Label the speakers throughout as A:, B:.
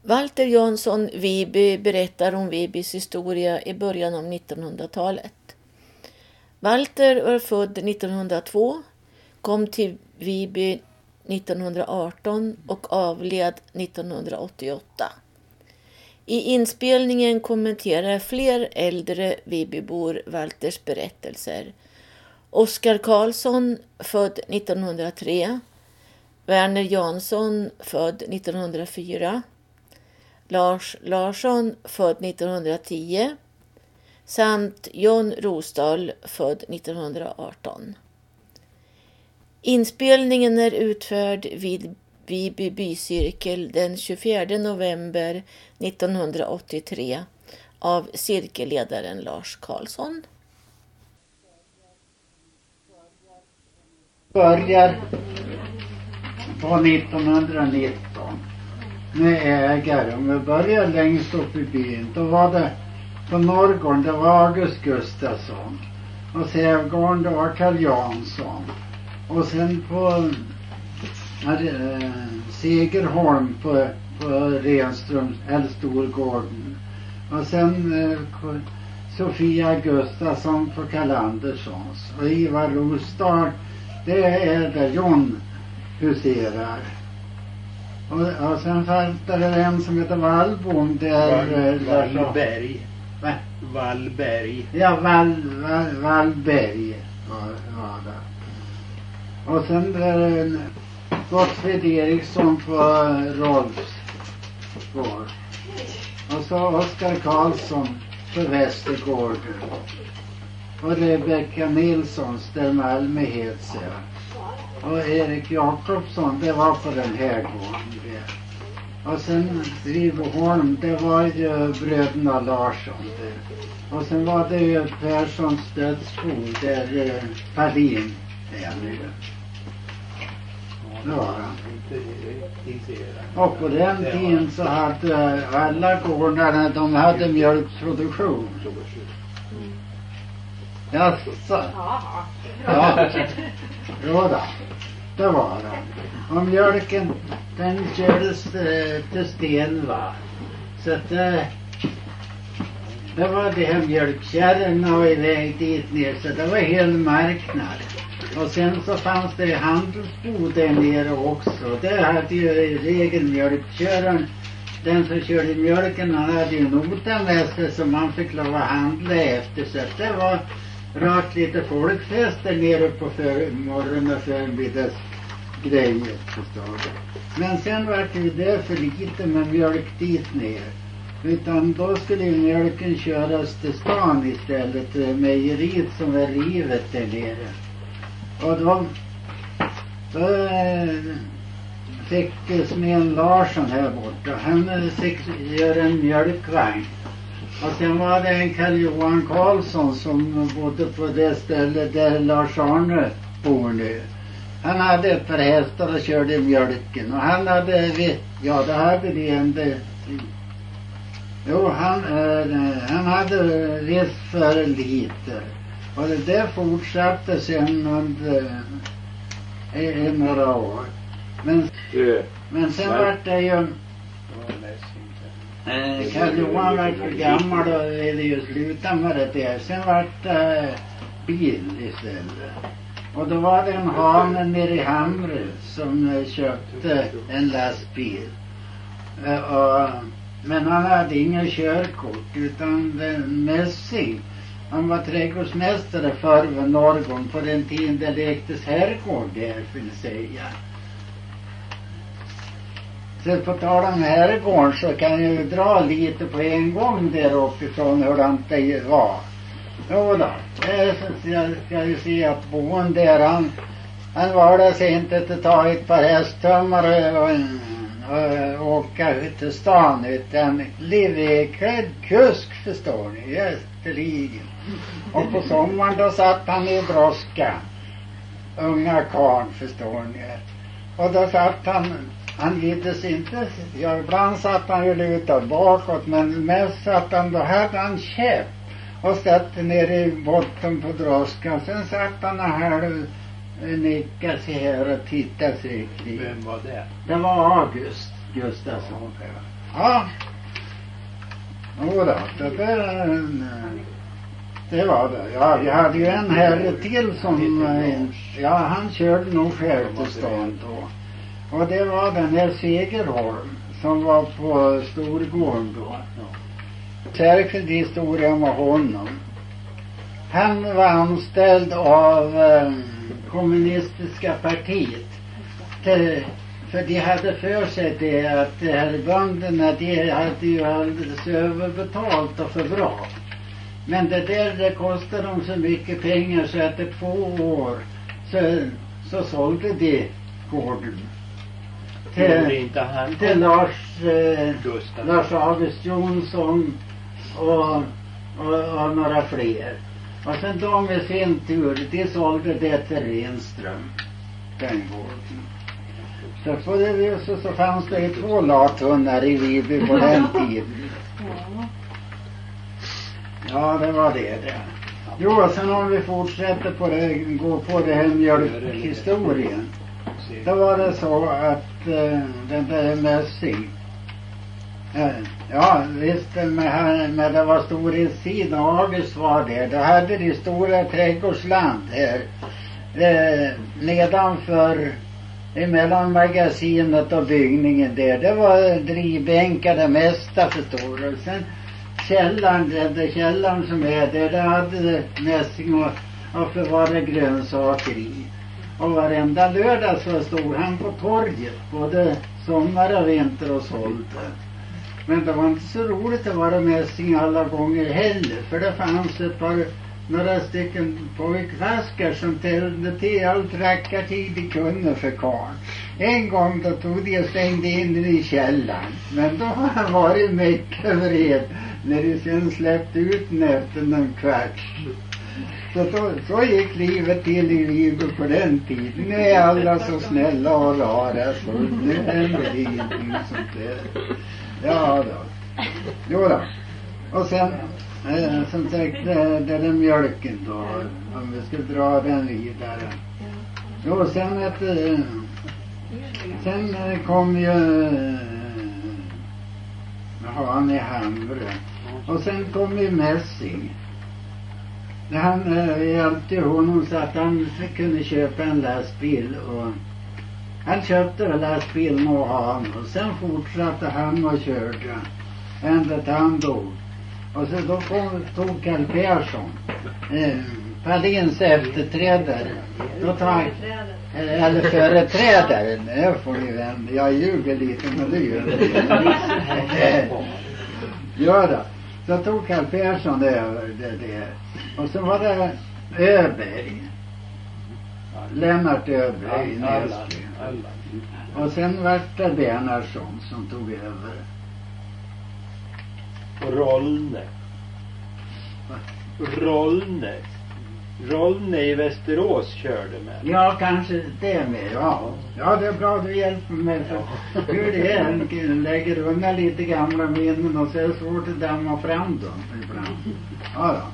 A: Walter Jansson Viby berättar om Vibys historia i början av 1900-talet. Walter var född 1902, kom till Viby 1918 och avled 1988. I inspelningen kommenterar fler äldre Vibybor Walters berättelser. Oskar Karlsson, född 1903, Verner Jansson, född 1904, Lars Larsson, född 1910, samt John Rosdahl, född 1918. Inspelningen är utförd vid Viby bycirkel den 24 november 1983 av cirkelledaren Lars Karlsson.
B: Börjar på 1919 med ägare. Om vi börjar längst upp i byn, då var det på Norrgården, det var August Gustafsson. Och Sävgården, det var Karl Jansson. Och sen på Segerholm på Renström, eller Storgården. Och sen Sofia Gustafsson på Karl Anderssons. Och Ivar Rosdahl, det är där John huserar. Och sen fanns det en som heter Wallbom där...
C: Wallberg.
B: Va?
C: Wallberg.
B: Ja, Wallberg var det. Och sen där Gottfrid Eriksson på Rolfsgård. Och så Oskar Karlsson på Västergård. Och Rebecka Nilssons där Malmö heter. Och Erik Jakobsson, det var på den här gården. Och sen Riboholm, det var ju bröderna Larsson där. Och sen var det ju Perssons dödsbo där Palin är nu. Det var han. Och på den tiden så hade alla gårdarna, de hade mjölkproduktion. Jaså? Ja. Råda. Det var det. Och mjölken, den kördes till Stenva. Så att det var det här mjölkkärrorna och iväg dit ner. Så det var hel marknad. Och sen så fanns det handelsbod där nere också. Där hade ju i regel mjölkköraren, den som körde mjölken, han hade ju notan med sig som man fick lov att handla efter. Så att det var rakt lite folkfester nere på morgon och förmiddags grejer, förstår du. Men sen var det ju det för lite med mjölk dit ner. Utan då skulle ju mjölken köras till stan istället, mejeriet som är rivet där nere. Och då fick Smen Larsson här borta, han fick göra en mjölkvagn. Och sen var det en Karl-Johan Karlsson som bodde på det stället där Lars Arne bor nu. Han hade ett par hästar och körde mjölken. Och han hade, ja det hade det ändå. Jo, han hade visst för lite. Och det fortsatte sen under några år. Men sen var det ju... Karl-Johan var för gammal och ville ju sluta med det där. Sen var det bil istället. Och då var det en hane nere i Hamre som köpte en lastbil. Men han hade ingen körkort utan en mässing. Han var trädgårdsmästare förr vid Norrgården på den tiden det lektes herrgård där, vill säga. Så på tal om herrgården så kan jag ju dra lite på en gång där uppifrån hur det var. Jo då, jag ska ju se att boen där han var där sig inte att ta ett par hästtömmar och åka till stan utan liveklädd kusk, förstår ni, jätteligen. Och på sommaren då satt han i droska, unga karn, förstår ni. Och då satt han gittes inte, ja ibland satt han ju lutad bakåt men mest satt han, då hade han käpp och satt ner i botten på droskan. Sen satt han här nickade sig här och tittade sig kring.
C: Vem var det?
B: Det var August Gustafsson. Ja. Jodå, det var det. Ja, vi hade ju en herre till som, ja, han körde nog själv till stan då. Och det var den här Segerholm som var på Storgården då. Särskild historia med honom. Han var anställd av kommunistiska partiet. För de hade för sig det att de här bönderna, de hade ju alldeles överbetalt och för bra. Men det kostade dem så mycket pengar så att det 2 år så sålde de gården. Till Lars August Jonsson och några fler. Och sen de i sin tur, de sålde det till Renström, den gården. Så på det viset så fanns det 2 lathundar i Viby på den tiden. Ja, det var det. Jo, sen om vi fortsätter på det, gå på det här mjölkhistorien. Då var det så att den där Mässing, ja visst, men det var storhetstid och August var det. Då hade de stora trädgårdsland här nedanför emellan magasinet och byggningen där. Det var drivbänkar det mesta, förstår du. Sen källaren som är där hade Mässing och förvarade grönsaker i. Och varenda lördag så stod han på torget, både sommar och vinter, och sålde. Men det var inte så roligt att vara Mässing alla gånger heller. För det fanns några stycken pojkvaskar som tällde till allt rackartid de kunde för karl. En gång då tog de och stängde in i källaren. Men då har han varit mycket vred när de sen släppte ut den efter någon kvart. Så gick livet till i Viby på den tiden. Nu är alla så snälla och rara, så nu händer ingenting sånt där. Ja då. Jo då. Och sen som sagt det där mjölken då, om vi ska dra den vidare. Jo, sen kom ju han i Hamre. Och sen kom ju Mässing. Han hjälpte honom så att han kunde köpa en lastbil, och han köpte väl lastbilen och han, och sen fortsatte han och körde ända till han dog. Och så då tog Carl Persson, Palins efterträdare, eller företrädare, det får ni vända, jag ljuger lite men det gör det. Ja då. Så tog Carl Persson över det. Och så var det Öberg. Lennart Öberg i Näsby. Och sen var det Bernhardsson som tog över.
C: Och Rollne i Västerås körde med.
B: Ja, kanske det med, ja. Ja, det är bra du hjälper mig för hur det är. Han lägger unga lite gamla minnen och så är det svårt att damma fram dem ibland. Ja då.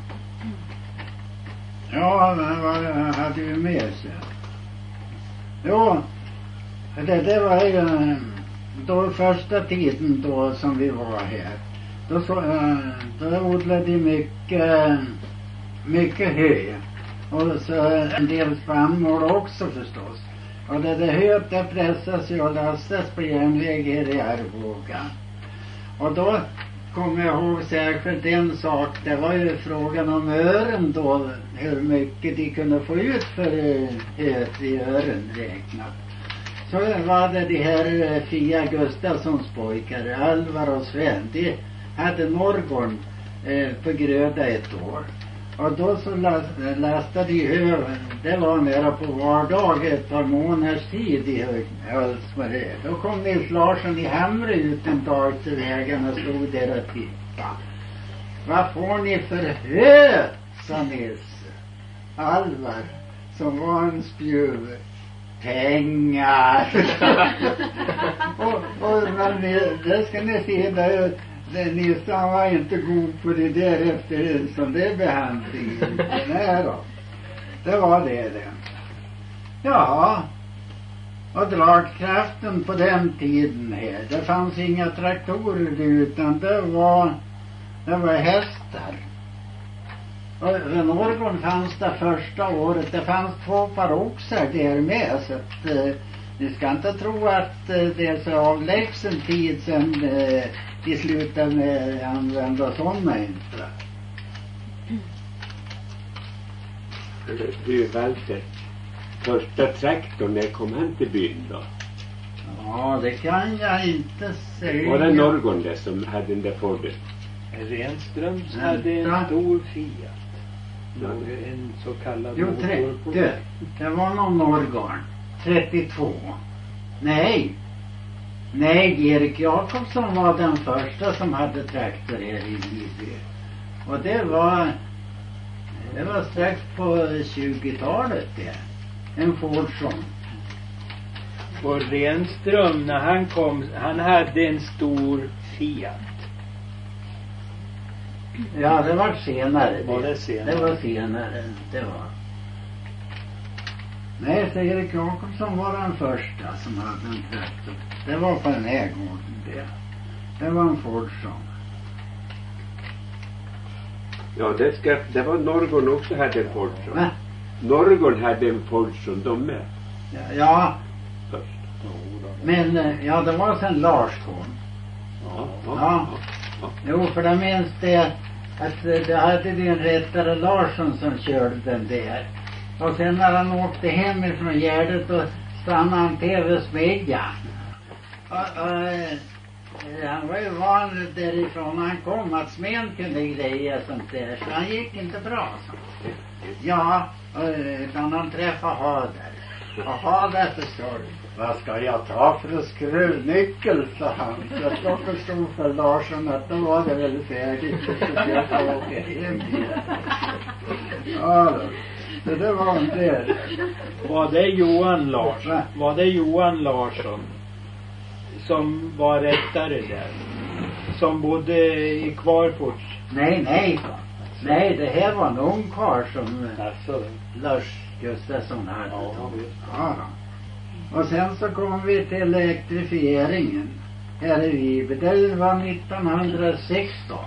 B: Ja, vad hade vi med sig? Jo, det var ju då första tiden då som vi var här. Då odlade de mycket hö. Och så en del spannmål också förstås. Och det höet där pressas ju och lastas på järnväg här i Arboga. Och då kommer jag ihåg särskilt en sak. Det var ju frågan om ören då. Hur mycket de kunde få ut för höet i ören räknat. Så var det de här Fia Gustafssons pojkar, Alvar och Sven. De hade Norrgården på gröda ett år. Och då så lastade de höven. Det var nära på vardag ett par månaders tid i Hölsmarö. Då kom Nils Larsson i Hamre ut en dag till vägen och stod där och tittade. Vad får ni för hö? Sa Nils. Alvar, som var en spjuv. Pengar. och det ska ni se där. Nissan var inte god på det där efter som det behandlingen. Nej då. Det var det. Ja. Och dragkraften på den tiden här, det fanns inga traktorer utan det var hästar. Och vid Norrgården fanns det första året, det fanns 2 par oxar där med, så att ni ska inte tro att det är så avlägsen tid sen de slutade med att använda sådana inte.
D: Du Walter, första traktorn, när kom han till byn då?
B: Ja, det kan jag inte säga.
D: Var det Norrgården det som hade den där Forden?
C: Renströms hade en stor Fiat. En så kallad
B: Jo, 30. Det var någon Norrgården. 32. Nej, Erik Jakobsson var den första som hade traktor här i Lidby. Och det var strax på 20-talet det. En Fordson.
C: Och Renström, när han kom, han hade en stor Fiat.
B: Ja, det var senare.
C: Var det senare?
B: Det var senare, det var. Nej, så Erik Jakobsson var den första som hade en traktor. Det var på den här gården det. Det var en Fordson.
D: Ja, det var Norrgården också hade en Fordson.
B: Va?
D: Norrgården hade en Fordson, de med.
B: Ja,
D: Först.
B: men ja, det var sen Lars kom. Ja. Jo, för jag minns det att det hade den rättare Larsson som körde den där. Och sen när han åkte hem ifrån Gärdet och stannade han till Smedja. Han var ju van därifrån han kom att smeden kunde greja sånt där. Så han gick inte bra. Så. Ja, utan han träffade Hader. Och Hader förstår du. Vad ska jag ta för skruvnyckel, sa han. Så då förstod för Larsson att då var det väl färdigt. Så jag får åka hem igen. Ja då. Så det var en del.
C: Var det Johan Larsson? Var det Johan Larsson som var rättare där? Som bodde i Kvarfors?
B: Nej. Nej, det här var en ung karl som
C: Alltså.
B: Lars Gustafsson hade.
C: Ja.
B: Och sen så kom vi till elektrifieringen här i Vibe. Det var 1916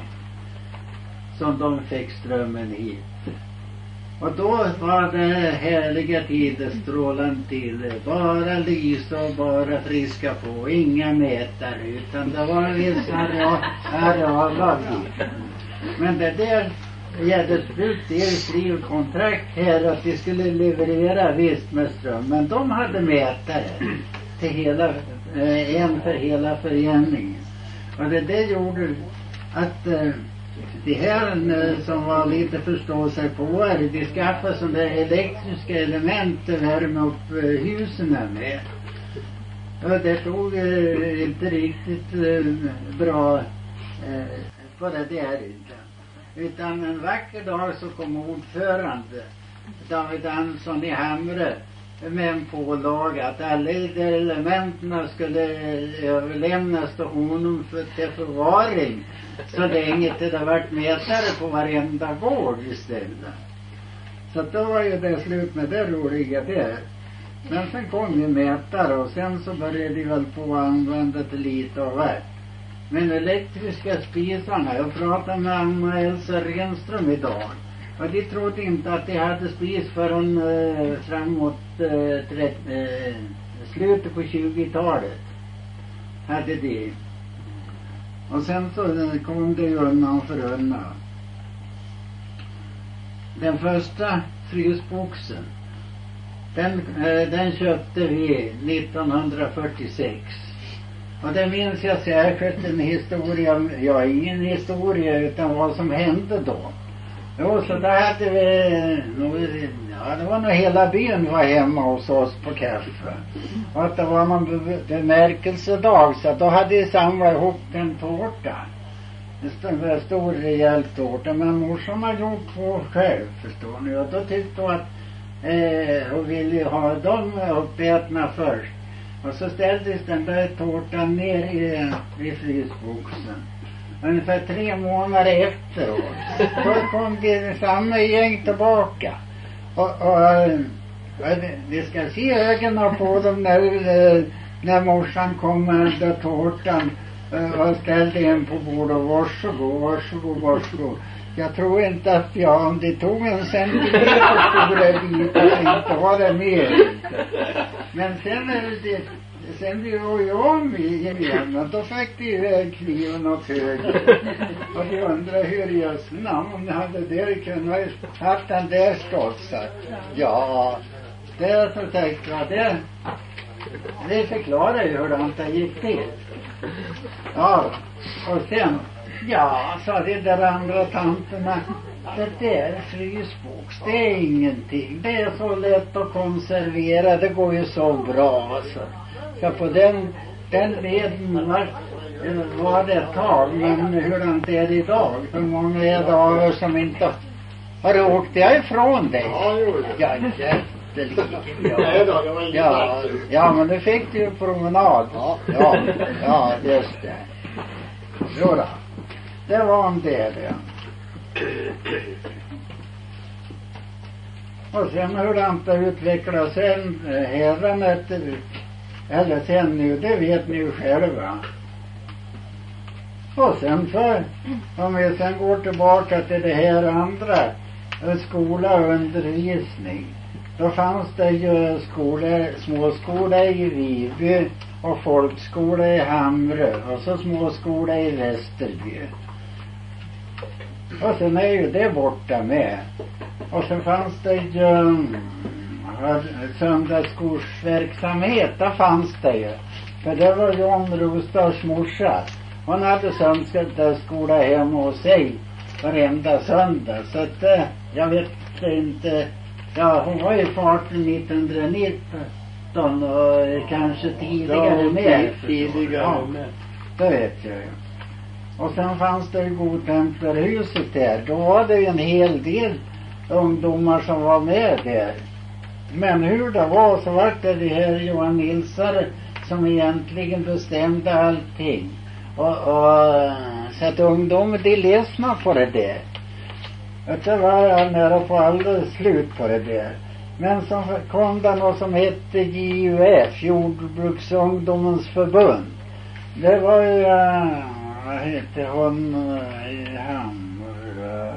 B: som de fick strömmen hit. Och då var det härliga tider, strålande tider. Bara lysa och bara friska på. Inga mätare, utan det var vissa arealavgift. Men det där gällde slut, det skrev kontrakt här att de skulle leverera visst med ström. Men de hade mätare till hela, en för hela föreningen. Och det gjorde att de här som var lite förståsigpåare, de skaffade sådana där elektriska element att värma upp husen med. Och det tog inte riktigt bra på det där inte. Utan en vacker dag så kom ordförande David Andersson i Hamre med en pålaga att alla elementen skulle överlämnas till honom till förvaring så länge det hade varit mätare på varenda gård istället. Så då var ju det slut med det roliga där. Men sen kom ju mätare och sen så började de väl på att använda det lite av varje. Men elektriska spisarna, jag pratade med Anna Elsa Renström idag. Och de trodde inte att de hade spis förrän framåt slutet på 20-talet. Hade de. Och sen så kom det ju undan för undan. Den första frysboxen, den köpte vi 1946. Och det minns jag särskilt en historia, ja ingen historia utan vad som hände då. Jo, så där hade vi, ja det var nog hela byn var hemma hos oss på kaffe. Och att det var någon bemärkelsedag så då hade vi samlat ihop en tårta. En stor rejäl tårta, men morsan har gjort 2 själv förstår ni. Och då tyckte hon att hon ville ha dem uppätna först. Och så ställdes den där tårtan ner i frysboxen. Ungefär 3 månader efteråt. Då kom det samma gäng tillbaka. Och Vi ska se ögonen på dem när morsan kom med den tårtan och ställde en på bordet och varsågod. Jag tror inte att om det tog en centimeter stora bitar inte var det mer. Men sen blev jag om igen och då fick det iväg kniven åt höger. Och vi undrar hur just namn hade det kunnat haft den där ståtsen. Ja, det så tänkte jag det förklarar ju hur det gick till. Ja, och sen sa det där andra tanterna, det där frysbox, det är ingenting. Det är så lätt att konservera, det går ju så bra alltså. Så på den leden var det ett tag, men hur det är idag? Hur många är dagar som inte har åkt ifrån dig? Ja, ja, men du fick ju promenad. Ja, just det. Jodå. Det var om det. Och sen hur det inte utvecklas sen eller sen nu, det vet ni ju själva. Och sen om vi sen går tillbaka till det här andra, skola och undervisning. Då fanns det ju småskola i Viby och folkskola i Hamre och så småskola i Västerby. Och sen är ju det borta med. Och sen fanns det ju söndagsskorsverksamhet, där fanns det ju. För det var John Rostars morsa. Hon hade söndagsskola hemma hos sig varenda söndag. Så att jag vet inte. Ja, hon var ju farten 1919 och kanske tidigare med.
C: Tidigare
B: med. Det vet jag ju. Och sen fanns det ju Godtemplarhuset där. Då var det ju en hel del ungdomar som var med där. Men hur det var så var det här Johan Nilsare som egentligen bestämde allting. Och så att ungdomen de ledsna på det där. Det var nära på alldeles slut på det där. Men så kom det något som hette JUF, Jordbruksungdomens förbund. Det var ju, vad hette hon i Hamre?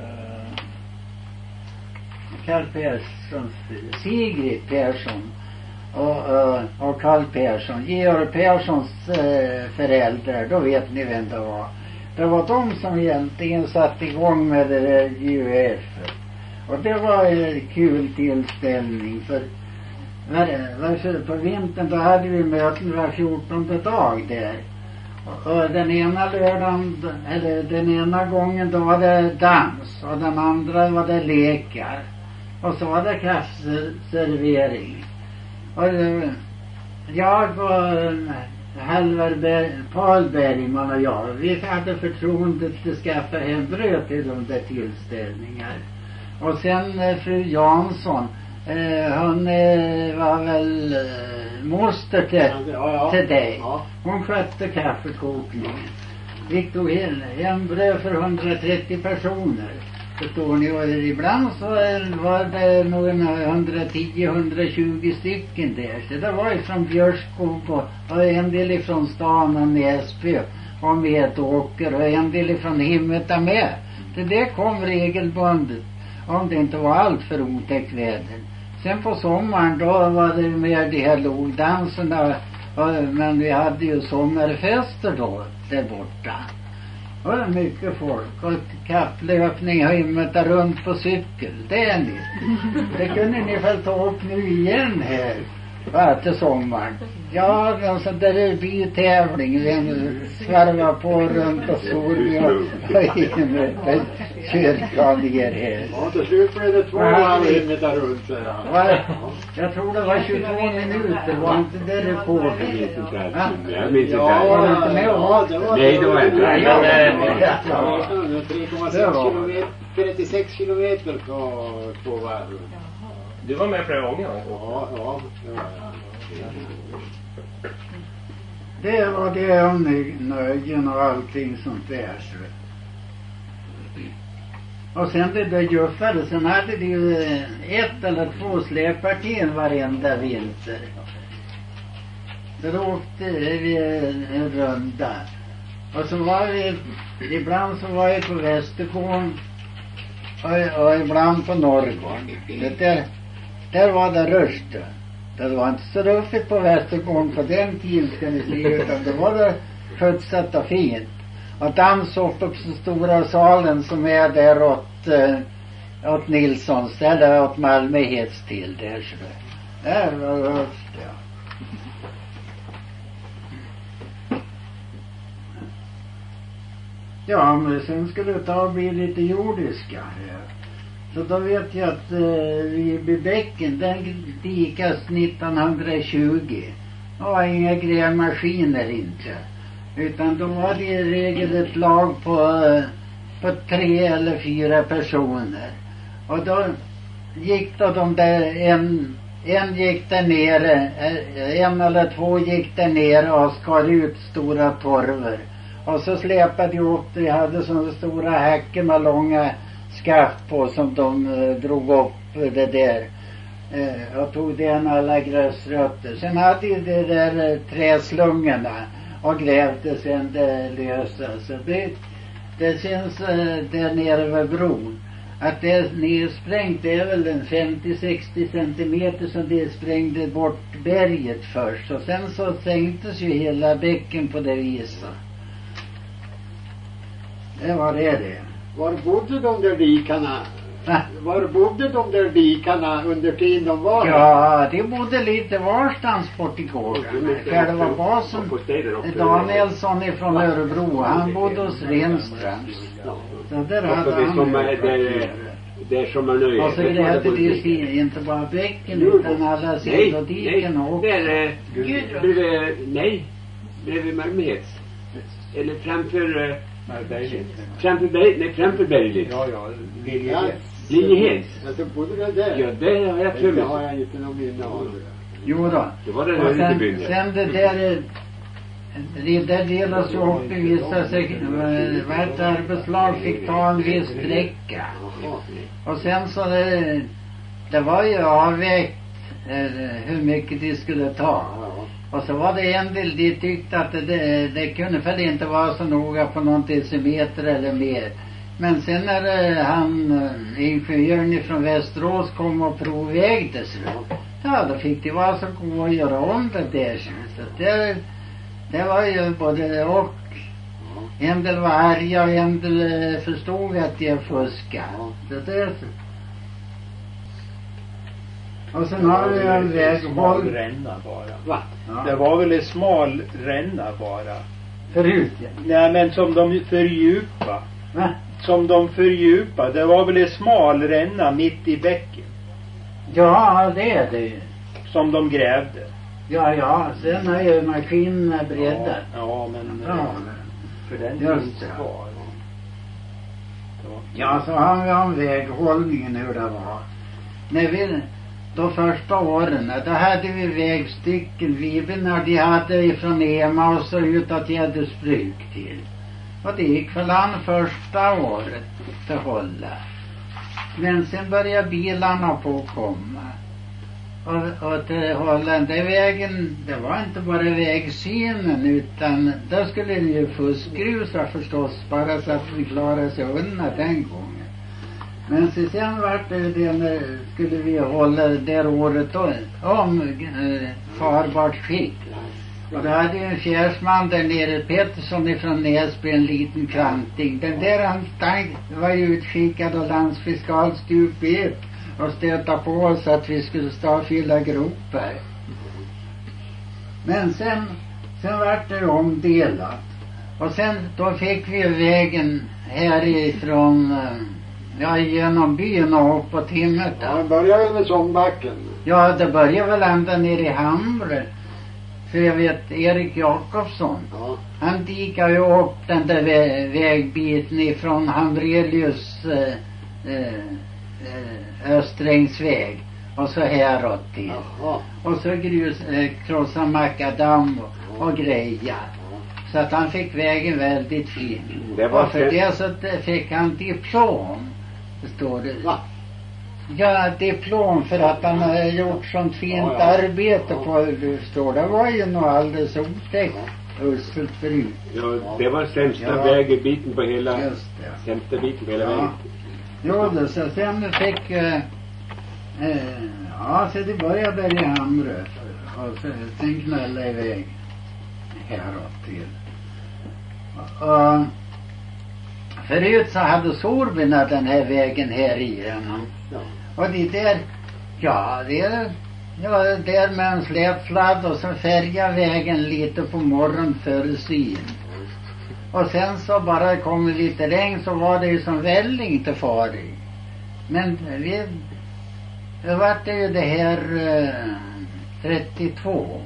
B: Karl Perssons, Sigrid Persson och Karl Persson, Georg Perssons föräldrar, då vet ni vem det var. Det var de som egentligen satt igång med det där JUF. Och det var en kul tillställning för på vintern då hade vi möten var 14:e dag där. Och den ena lördagen, eller den ena gången då var det dans och den andra var det lekar. Och så var det kaffeservering. Och jag och Halvar Paul Bergman och jag, vi hade förtroendet att skaffa hem bröd till de där tillställningar. Och sen fru Jansson, hon var väl moster till dig. Hon skötte kaffekokningen. Vi tog hem bröd för 130 personer. Förstår ni? Och ibland så var det nog 110-120 stycken där. Så det var ju från Björskog och en del ifrån stan och Näsby och Medåker och en del ifrån Himmeta med. Det kom regelbundet om det inte var allt för otäckt väder. Sen på sommaren då var det mer de här logdanserna, men vi hade ju sommarfester då där borta. Och det var mycket folk och kapplöpning och Himmeta runt på cykel. Det är ni. Det kunde ni väl ta upp nu igen här. Till sommaren. Ja, en sån där bytävling. Vi svarvar på runt och Solby och Himmeta kyrkan ner här.
D: Ja, till slut blev det 2 Himmeta runt.
B: Jag tror det var 22 minuter. Var inte det rekordet?
D: Jag minns inte.
B: Ja, var det inte med?
D: Nej, det var inte.
B: Det var
D: 36 kilometer på varv.
E: Du var med flera gånger?
D: Ja, det var
B: det var det om nöjen och allting sånt där. Och sen det juffade, sen hade det ju 1 eller 2 släppartier varenda vinter. Då åkte vi en runda. Och så var vi, ibland så var jag på Västergården och ibland på Norrgården. Där var det röst. Det var inte så ruffigt på Västergården på den tiden, ska ni se, utan det var det skjutsat och fint. Och dans upp på stora salen som är där åt Nilssons, eller åt Malmöhets till där. Så där var röst, ja. Ja, men sen skulle det ta och bli lite jordiska. Så då vet jag att vid bäcken, den dikas 1920. Det var inga grävmaskiner inte. Utan då var det i regel ett lag på 3 eller 4 personer. Och då gick då de där, en gick där nere, 1 eller 2 gick där nere och skar ut stora torver. Och så släpade de upp, de hade sådana stora häckar med långa skaft på som de drog upp det där. Och tog den alla gräsrötter. Sen hade de där träslungorna och grävde sen det lösa. Så det känns där nere vid bron att det är nedsprängt, det är väl en 50-60 centimeter som det sprängde bort berget först. Och sen så sänktes ju hela bäcken på det viset. Det var det.
F: Var bodde de där dikarna? Var bodde de där dikarna under tiden de var där?
B: Ja, de bodde lite varstans bort i gården. Själva basen, Danielsson ifrån Örebro, han bodde hos Renströms. Så där hade han.
D: Det är som en nöje.
B: Och så grävde de inte bara bäcken utan alla sidodiken och
D: nej, bredvid Malmöhets. Eller framför Bergligt.
C: Ja,
D: Linjehed.
F: Så bodde det där?
D: Ja, det har jag tror.
F: Det har jag inte någon minne av.
B: Jo då.
D: Det var det
B: och
D: där
B: sen det där delas ju upp i vissa vart arbetslag fick ta en viss sträcka. Och sen så det var ju avvägt hur mycket de skulle ta. Och så var det en del, de tyckte att det kunde väl inte vara så noga på någon decimeter eller mer. Men sen när ingenjören från Västerås kom och provvägde så då fick de vara så gå och göra om det där. Så det var ju både och. En del var arga och en del förstod att de fuskade. Det är så. Och sen har vi en väghåll.
C: Ränna bara.
F: Va?
B: Ja.
C: Det var väl en smal ränna bara.
B: Förut, ja.
C: Nej, men som de fördjupa.
B: Va?
C: Som de fördjupa. Det var väl en smal ränna mitt i bäcken.
B: Ja, det är det ju.
C: Som de grävde.
B: Ja, sen har ju maskinerna breddat.
C: Ja, men
B: Ja.
C: för den
B: Just
C: finns
B: det.
C: kvar.
B: Ja, så har vi om väghållningen hur det var. När vi, de första åren, då hade vi vägstycken. Viberna, de hade ifrån Ema och så utåt Gäddesbruk till. Och det gick väl an första året att hålla. Men sen började bilarna påkomma. Och till hålla den vägen, det var inte bara vägsynen utan då skulle det ju fuskgrusa förstås, bara så att vi klarade sig undan den gången. Men sen var det när skulle vi hålla det där året om farbart skick. Och då hade ju en fjärsman där nere, Pettersson ifrån Näsby, en liten klanting. Den där han var ju utskickad av landsfiskalstupet och stöta på oss att vi skulle stå och fylla gropar. Men sen var det omdelat. Och sen då fick vi vägen härifrån genom byn och upp på Timmet.
F: Ja, det började väl med Sångbacken.
B: Ja, det började väl ända ner i Hamre. För jag vet, Erik Jakobsson,
F: Ja.
B: han dikade ju upp den där vägbiten ifrån Hamrelius Östrängsväg och så häråt till.
F: Jaha.
B: Och så krossa makadam och greja. Så att han fick vägen väldigt fin.
D: Det var
B: och för det så fick han diplom Förstår du?
F: Va?
B: Ja, diplom för att han har gjort sånt fint arbete på, du förstår. Det var ju nog alldeles otäckt. Usselt förut.
D: Ja, det var sämsta vägbiten på hela,
B: Just det.
D: sämsta biten på hela vägen.
B: Jo, då, så sen fick, ja, så det började där i Hamre. Och sen knallade iväg häråt till. Och förut så hade Sorbina den här vägen här igenom.
F: Ja.
B: Och det där, ja, där med en släpfladd och så färga vägen lite på morgonen före syn. Och sen så bara kom lite regn så var det ju som välling till far i. Men det var det ju det här 32.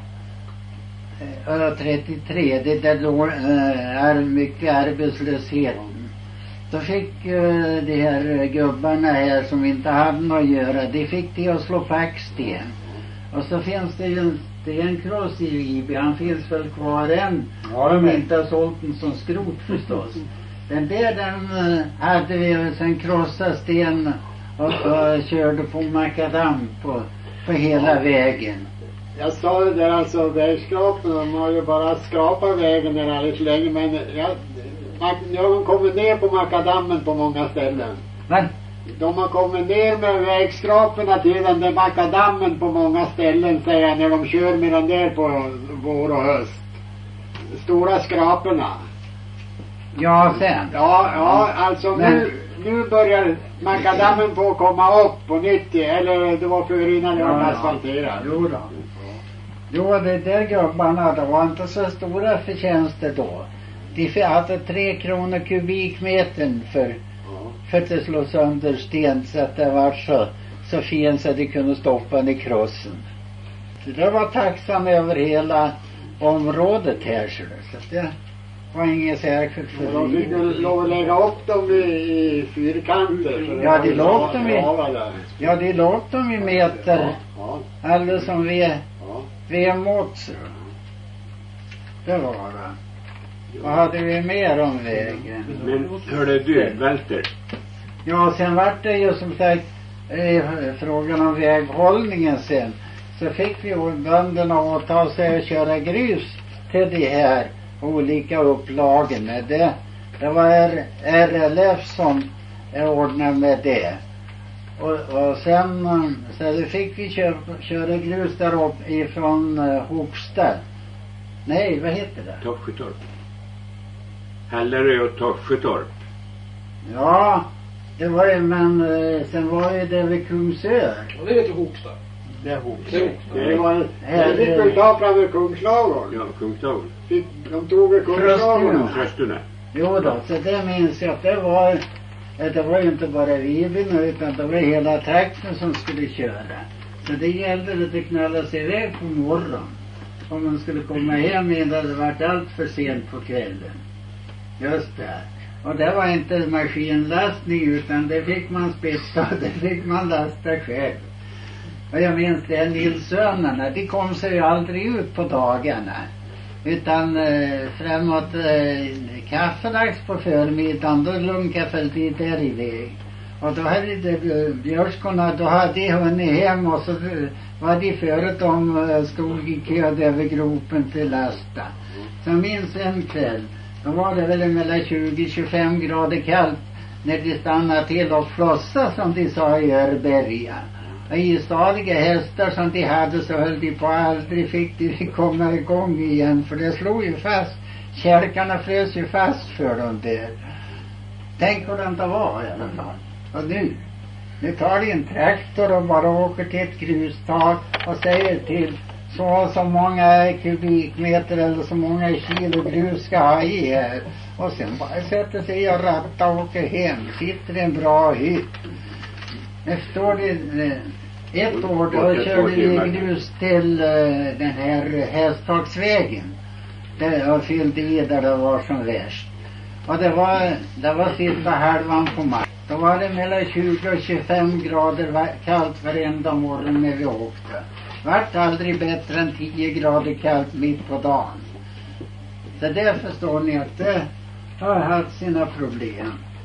B: 33, det där då är mycket arbetslöshet. Då fick de här gubbarna här som inte hade något att göra, de fick det att slå packsten. Och så finns det ju en stenkross i Viby, han finns väl kvar än.
C: Ja,
B: de
C: men
B: inte har sålt den som skrot förstås. Den hade vi sen krossat sten och körde på makadam på hela vägen.
F: Jag sa det där alltså, vägskrapen, de har ju bara skrapat vägen där alldeles länge, men jag har kommit ner på makadammen på många ställen.
B: Men
F: De har kommit ner med vägskraporna till den där makadammen på många ställen, säger jag, när de kör med den där på vår och höst. Stora skraporna.
B: ja, sen.
F: Ja, alltså
B: Men
F: nu börjar makadammen på att komma upp på nytt, eller det var för innan det var asfalterat.
B: Jo då. Jo, det där gubbarna, det var inte så stora förtjänster då. De hade 3 kronor kubikmetern för att slå sönder sten så att det var så fint så att de kunde stoppa den i krossen. Så det var tacksam över hela området här, så det var inget särskilt för
F: De fick lov att lägga upp dem i fyrkanter.
B: Ja, de låg dem i meter.
F: Ja.
B: Alldeles som
F: Ja.
B: vemåt. Det var det. Vad hade vi mer om vägen?
D: Men hörde du, Walter,
B: Ja, sen var det ju som sagt frågan om väghållningen sen. Så fick vi ju bönderna att ta sig och köra grus till de här olika upplagen. Det var RLF som ordnade med det. Och sen så det fick vi köra grus där upp ifrån Hopstad. Nej, vad heter det?
D: Torsjötorp. Hallerö och Torsjötorp.
B: Ja, det var ju, men sen var ju det vid Kungsör.
E: Och det heter Hopstad.
C: Det är Hopstad.
F: Det var det fick vi ta fram vid Kungslagården.
D: Ja, Kungstorp.
F: De tog vid Kungslagården.
D: Tröstorna.
B: Jo då, så det minns jag att det var ju inte bara Vibyn utan det var hela trakten som skulle köra. Så det gällde att det knallade sig iväg på morgonen. Om man skulle komma hem innan det varit allt för sent på kvällen. Just det. Och det var inte maskinlastning utan det fick man spetsa, det fick man lasta själv. Och jag minns det, Nilssönerna, de kom sig ju aldrig ut på dagarna. Utan framåt kaffedags på förmiddagen, då lunkade Fälldin där iväg. Och då hade björskorna, då hade de hunnit hem och så var de förut de stod i kö över gropen till lasta. Så minns en kväll, då var det väl mellan 20-25 grader kallt när de stannade till och flossa som de sa i Örberga. Och i stadiga hästar som de hade så höll de på, aldrig fick de komma igång igen för det slog ju fast. Kälkarna frös ju fast för dem där. Tänk hur det inte var i alla fall. Och nu tar de en traktor och bara åker till ett grustag och säger till så många kubikmeter eller så många kilo grus ska ha i här. Och sen bara sätter sig och ratta och åker hem. Sitter i en bra hytt. Efter det, ett år då körde vi grus till den här hästhagsvägen. Där och fyllde i där det var som värst. Och det var sista halvan på mars. Då var det mellan 20 och 25 grader kallt varenda morgon när vi åkte. Vart aldrig bättre än 10 grader kallt mitt på dagen. Så det förstår ni att det har haft sina problem.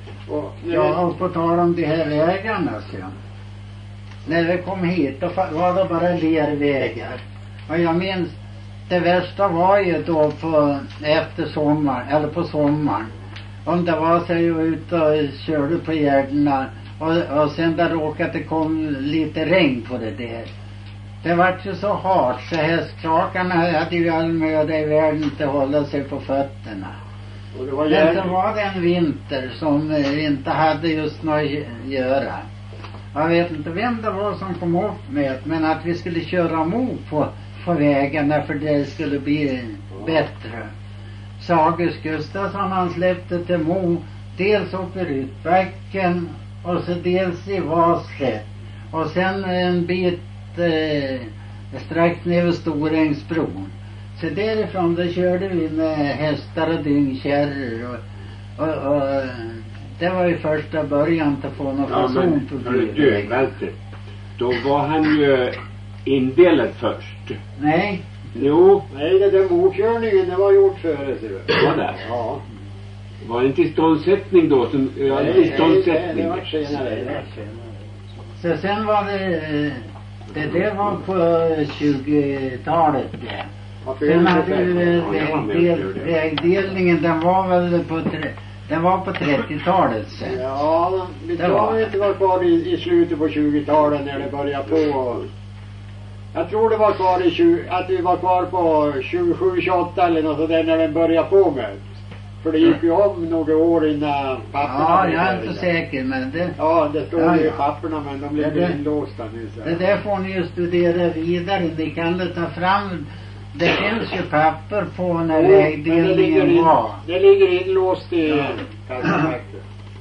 B: Och på tal om de här vägarna sen. När vi kom hit då var det bara lervägar. Och jag minns, det värsta var ju då efter sommaren, eller på sommaren. Om det var så jag ut och körde på gärderna och sen där råkade det kom lite regn på det där. Det var ju så hårt så hästkrakarna hade ju all möda i världen inte hålla sig på fötterna.
F: Och det var
B: Men så var det en vinter som vi inte hade just något att göra. Jag vet inte vem det var som kom upp med det, men att vi skulle köra mo på vägarna för det skulle bli bättre. Så August Gustafsson han släppte till mo dels uppe i Ryttbacken och så dels i Vaslätt. Och sen en bit strax ner vid Storängsbron. Så därifrån då körde vi med hästar och dyngkärror och det var ju första början till att få någon fason på
D: bilen. Då var han ju indelad först.
B: Nej.
D: Jo.
F: Nej, det där mokörningen det var gjort före sig.
D: Var det?
F: Ja.
D: Var det inte iståndsättning då? Som, ja,
F: nej,
D: iståndsättning.
F: Det var senare.
B: Så sen var det var på 20-talet det. Sen hade ju vägdelningen, den var väl på 30-talet sen.
F: Ja, vi tror inte var kvar i slutet på 20-talet när det började på. Jag tror det var kvar att vi var kvar på 27-28 eller något sådär när den började på med. För det gick ju om några år innan papperna.
B: Ja, jag är inte säker men det.
F: Ja, det står ju i papperna men de blev inlåsta nu så.
B: Det där får ni ju studera vidare. Ni kan det ta fram. Det finns ju papper på när vägdelningen var.
F: Det ligger inlåst i kassamakten.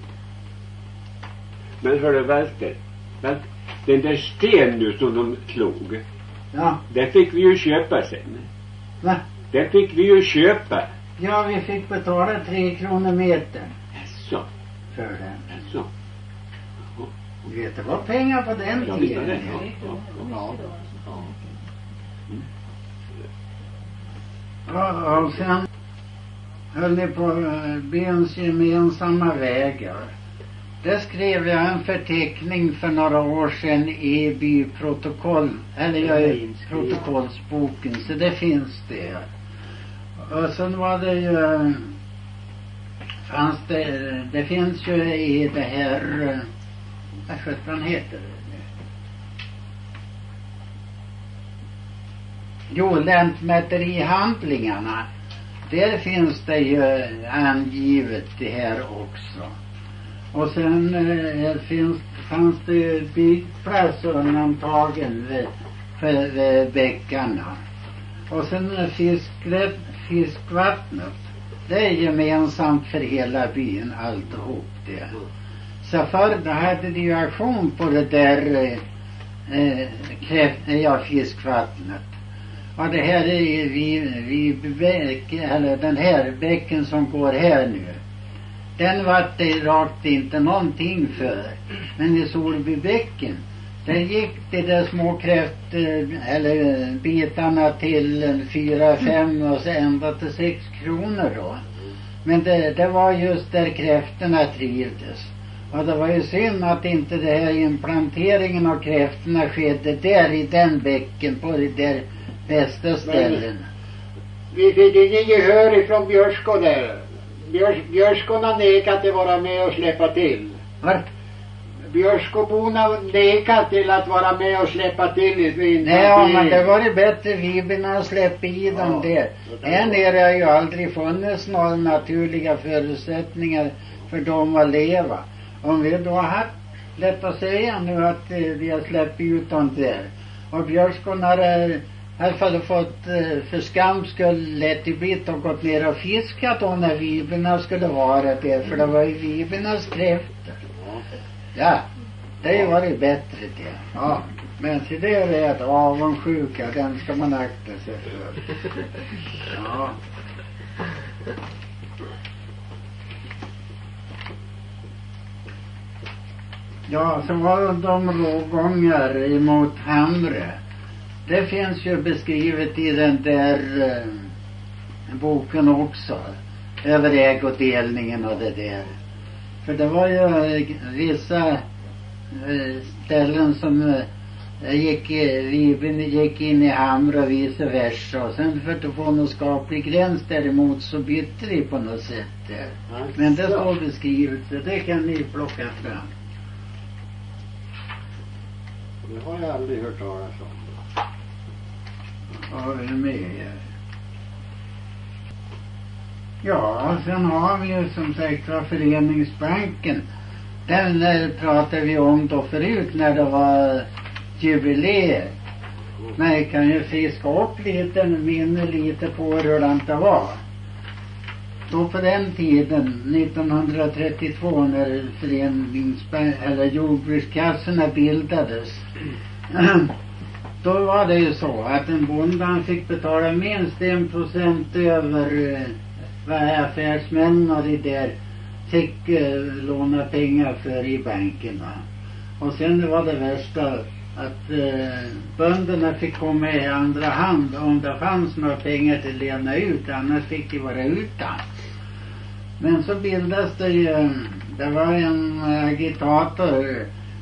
D: Men hörde Walter, den där sten nu som de klog.
B: Ja.
D: Det fick vi ju köpa sen.
B: Va?
D: Det fick vi ju köpa.
B: Ja, vi fick betala 3 kronor metern.
D: Så.
B: För den.
D: Så.
B: Du vet, det var pengar på den tiden. Ja, och sen höll ni på byns gemensamma vägar. Det skrev jag en förteckning för några år sedan i byprotokoll, eller i protokollsboken, så det finns det. Och sen var det ju, det finns ju i det här, vad heter det? Jo, lantmäterihandlingarna. Där finns det ju angivet det här också. Och sen fanns det byggplatsundantagen för bäckarna. Och sen fiskvattnet. Det är gemensamt för hela byn alltihop det. Så förr då hade de ju aktion på det där fiskvattnet. Och det här är den här bäcken som går här nu. Den var det rakt inte någonting för. Men i Solbybäcken, där gick det där små eller bitarna till 4-5 och så ända till 6 kronor då. Men det var just där kräftorna trivdes. Och det var ju synd att inte det här implanteringen av kräftorna skedde där i den bäcken på det där bästa ställen.
F: Vi fick ingen gehör ifrån Björsko där. Björskona nekat att vara med och släppa till.
B: Var?
F: Björskoborna nekat till att vara med och släppa till.
B: Nej, men det var ju bättre Viberna att släppa i dem där. Här nere har ju aldrig funnits några naturliga förutsättningar för dem att leva. Om vi då har haft, lätt att säga nu att vi har släppt ut dem där. Och Björskona har i alla fall fått för skam skull lätt i bit och gått ner och fiskat då när Viberna skulle vara där. För det var ju Vibernas kräftor. Ja, det var det bättre det. Ja, men till det är att avundsjuka, den ska man akta sig för. Ja. Ja, så var de rågångar emot Hamre. Det finns ju beskrivet i den där boken också. Över ägodelningen och det där. För det var ju vissa ställen som gick in i Hamra och vice versa. Och sen för att få någon skaplig gräns däremot så bytte vi på något sätt där. Men det står beskrivet, så det kan ni plocka fram.
F: Det har jag aldrig hört talas om.
B: Har vi med? Ja, sen har vi ju som sagt var Föreningsbanken. Den pratade vi om då förut när det var jubileer. Men jag kan ju fiska upp lite, minne lite på hur det var. Då på den tiden, 1932, när eller jordbrukskassorna bildades. Då var det ju så att en bonde fick betala minst 1% över vad affärsmän och det där fick låna pengar för i bankerna. Och sen var det värsta att bönderna fick komma i andra hand om det fanns några pengar till att lena ut, annars fick de vara utan. Men så bildas det ju, det var en agitator,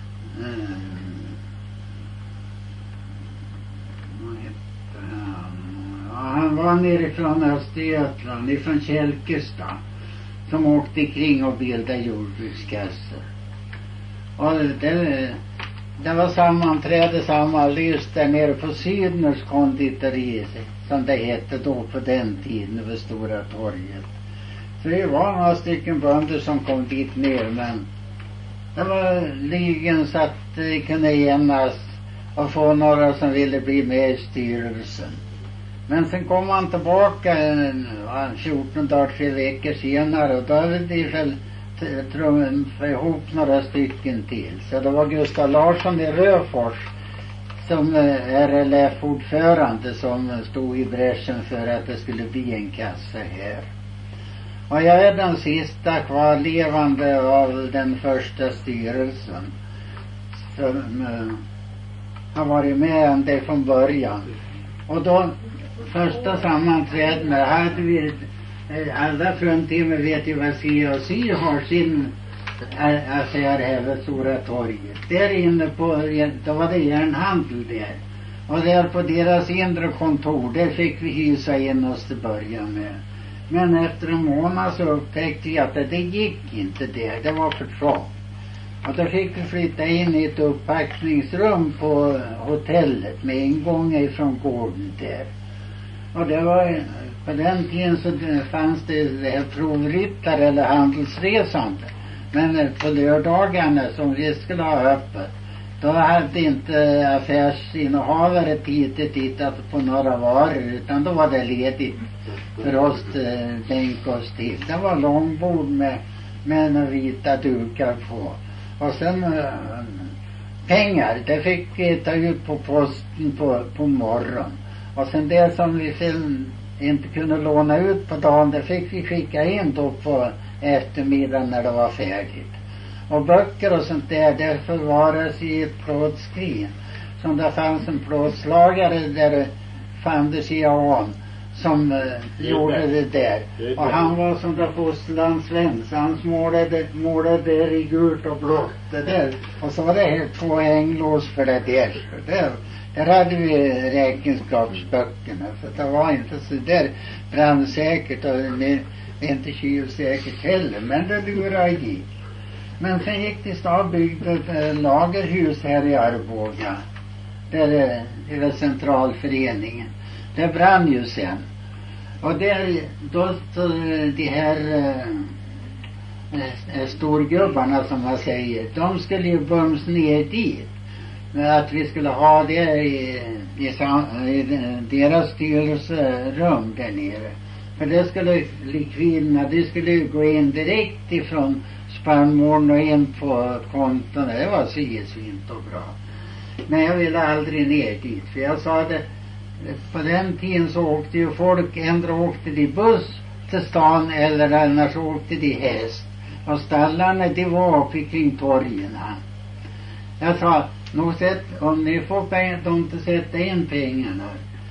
B: han var nere från Östergötland, ifrån Kälkestad, som åkte kring och bildade jordbrukskassor. Och det var sammanträde alldeles där nere på Sydners konditori, som det hette då på den tiden, över Stora torget. Så det var några stycken bönder som kom dit ner, men det var ligen så att vi kunde enas och få några som ville bli med i styrelsen. Men sen kom han tillbaka 14 dagar, 3 veckor senare, och då hade de väl trumfat ihop några stycken till. Så det var Gustav Larsson i Röfors som RLF-ordförande som stod i bräschen för att det skulle bli en kassa här. Och jag är den sista kvarlevande av den första styrelsen som har varit med om det från början. Och då första sammanträdena hade vi alla fruntimmer, vet ju vad CAC har sin affär här vid Stora torget. Där inne på, då var det järnhandel där. Och där på deras inre kontor, där fick vi hysa in oss till början med. Men efter en månad så upptäckte vi att det gick inte där, det var för trångt. Och då fick vi flytta in i ett upppackningsrum på hotellet med ingång ifrån gården där. Och det var, på den tiden så fanns det provryttare eller handelsresande. Men på lördagarna som vi skulle ha öppet, då hade inte affärsinnehavare tid att titta på några varor, utan då var det ledigt för oss att tänka oss till. Det var långbord med några vita dukar på. Och sen pengar, det fick vi ta ut på posten på morgon. Och sen det som vi inte kunde låna ut på dagen, det fick vi skicka in då på eftermiddagen när det var färdigt. Och böcker och sånt där, det förvaras i ett plåtskrin. Som det fanns en plåtslagare där fanns i an som gjorde det där. Och han var som där fosterlandssvensk. Han målade i gult och blått det där. Och så var det helt 2 hänglås för det där. Där hade vi räkenskapsböckerna. För det var inte så där brandsäkert och inte kylsäkert heller. Men det lurade gick. Men sen gick det stad byggde ett lagerhus här i Arboga. Där det var centralföreningen. Det brann ju sen. Och där, då de här storgubbarna som man säger, de skulle ju bums ner dit. Att vi skulle ha det i deras styrelserum där nere. För det skulle likviderna, det skulle gå in direkt ifrån spannmålen och in på konton. Det var svint och bra. Men jag ville aldrig ner dit. För jag sa det, på den tiden så åkte ju folk, ändå åkte de buss till stan eller annars åkte de häst. Och stallarna de var uppe kring torgerna. Jag sa, nog sett, om ni får pengar, de inte sätta in pengarna,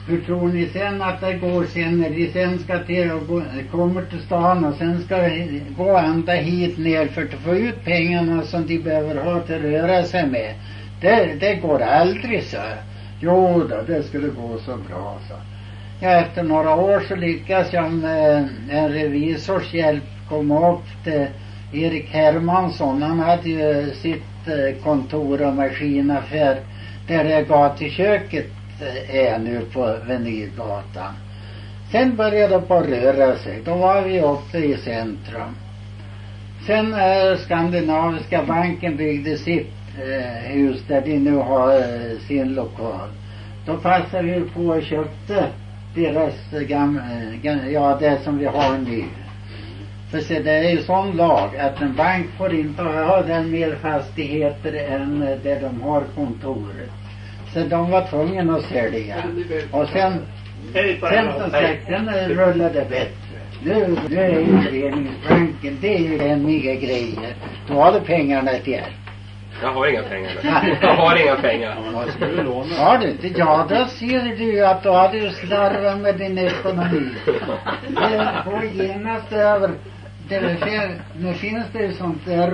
B: Hur tror ni sen att det går sen när de sen ska till och kommer till stan och sen ska gå ända hit ner för att få ut pengarna som de behöver ha till att röra sig med? Det går aldrig, så. Jo då, det skulle gå så bra, så. Ja, efter några år så lyckas jag med en revisors hjälp komma upp till Erik Hermansson. Han hade ju sitt kontor och maskinaffär där det gatuköket är nu på Venygatan. Sen började det på röra sig. Då var vi uppe i centrum. Sen Skandinaviska banken byggde sitt hus där de nu har sin lokal. Då passade vi på och köpte deras det som vi har nu. För så det är ju sån lag att en bank får inte ha den mer fastigheter än där de har kontoret. Så de var tvungna att sälja. Och sen som sagt, den rullade bättre. Nu är ju Föreningsbanken, det är ju hemliga grejer. Då hade pengarna till hjälp.
E: Jag har inga pengar. Jag har inga pengar.
B: Har du inte? Ja, då ser du ju att du hade ju slarvat med din ekonomi. Det går genast över. Nu finns det ju sånt där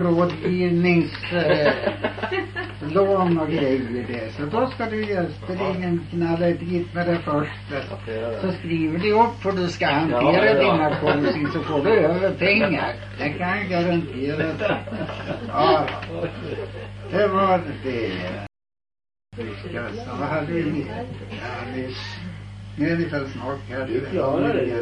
B: rådgivningslån och grejer det. Så då ska du just ringen knalla dit med det första. Så skriver du upp hur du ska hantera dina konsing, så får du över pengar. Det kan jag garantera. Ja, det var det. Vad hade vi med? Nu är vi väl snart här.
D: Du klarade det.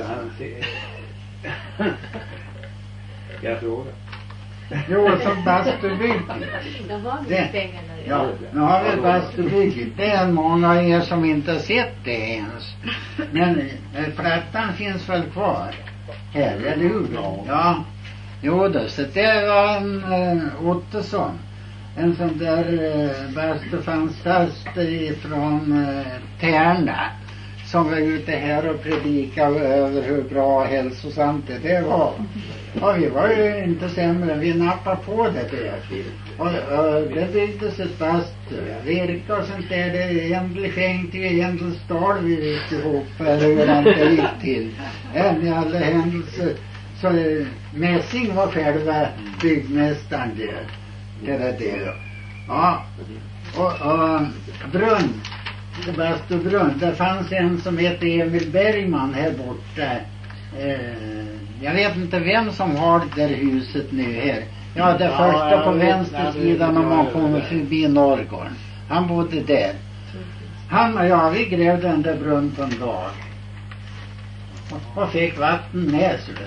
D: Jag frågar.
B: Jo, som bastubygget. Ja, nu har vi bastubygget. Det är många av er som inte har sett det ens. Men plattan finns väl kvar här, eller hur? Ja. Jo då, så det var en Ottosson. En sån där bastufantast ifrån Tärna. Som var ute här och predikade över hur bra och hälsosamt det var. Och vi var ju inte sämre, vi nappade på det där. Och det byggdes ett bastu. Virka och sånt där, det Ändel skänkte i Ändelsdal vi gick ihop, eller hur han det gick till. Än i alla händelser. Så Messing var själva byggmästaren där. Det var det. Ja, och brunn. Bastubrunn. Det fanns en som hette Emil Bergman här borta. Jag vet inte vem som har det där huset nu här. Ja, det första på vänster sidan om man kommer förbi Norrgården. Han bodde där. Han och jag, vi grävde den där brunn på en dag. Och fick vatten med sig.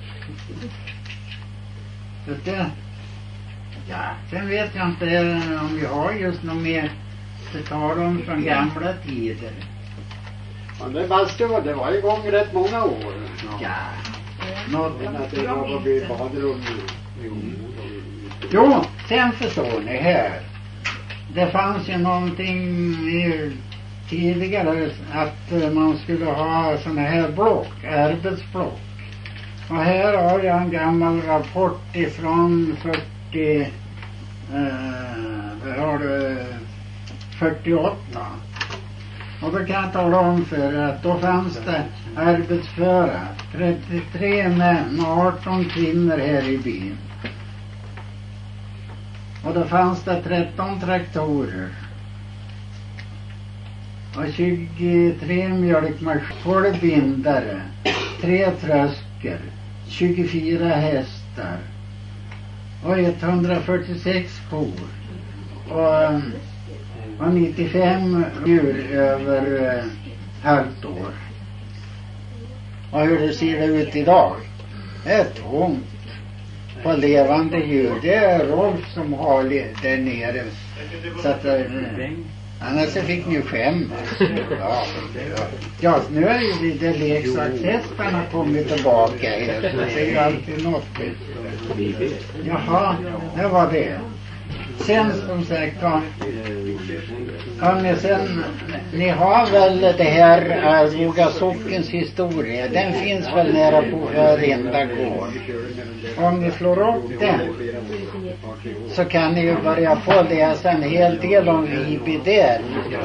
B: Så det... Ja, sen vet jag inte om vi har just något mer att tala om från gamla tider.
F: Ja, det bastu, det var igång rätt många år.
B: Ja.
F: Det var vid badrum.
B: Jo, sen förstår ni här. Det fanns ju någonting tidigare att man skulle ha såna här block, arbetsblock. Och här har jag en gammal rapport ifrån 48. Och då kan jag tala om för att då fanns det arbetsföra 33 män och 18 kvinnor här i byn. Och då fanns det 13 traktorer och 23 mjölkmaskiner, 12 bindare, 3 tröskor, 24 hästar och 146 kor och 95 djur över halvt år. Och hur det ser ut idag? Det är tomt på levande djur. Det är Rolf som har där nere. Så att annars fick ni ju skämmas. Ja, nu är ju det leksakshästarna kommit tillbaka här. Så det är ju alltid något. Jaha, det var det. Sen som sagt va. Hörrni, sen, ni har väl det här Arboga sockens historia. Den finns väl nära på Örinda gård. Om ni slår upp den så kan ni ju börja få läsa en hel del om Viby där.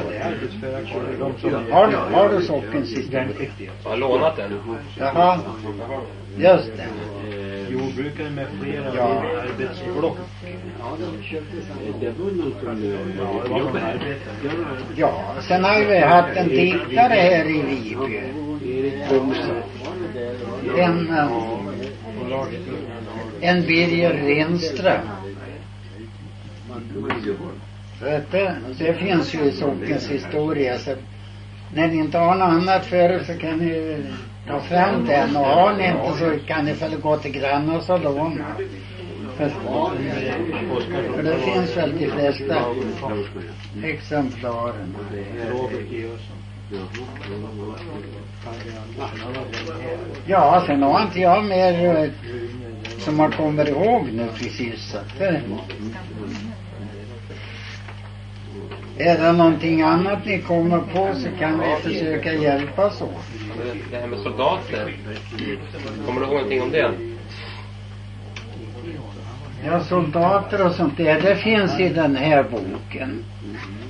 B: Har du sockens historia?
E: Jag har lånat den.
B: Jaha, just det.
C: Jordbrukare med flera arbetsblock.
B: Ja, sen har vi haft en diktare här i Viby. En Birger Renström. Det finns ju i sockens historia, så när ni inte har något annat för er så kan ni ta fram den, och har ni inte så kan ni väl gå till grannar och så låna. För det finns väl de flesta exemplaren. Ja, sen har inte jag mer som man kommer ihåg nu precis. Är det någonting annat ni kommer på så kan vi försöka hjälpas åt.
E: Det här med soldater. Kommer du ihåg någonting om det?
B: Ja, soldater och sånt där, det finns i den här boken.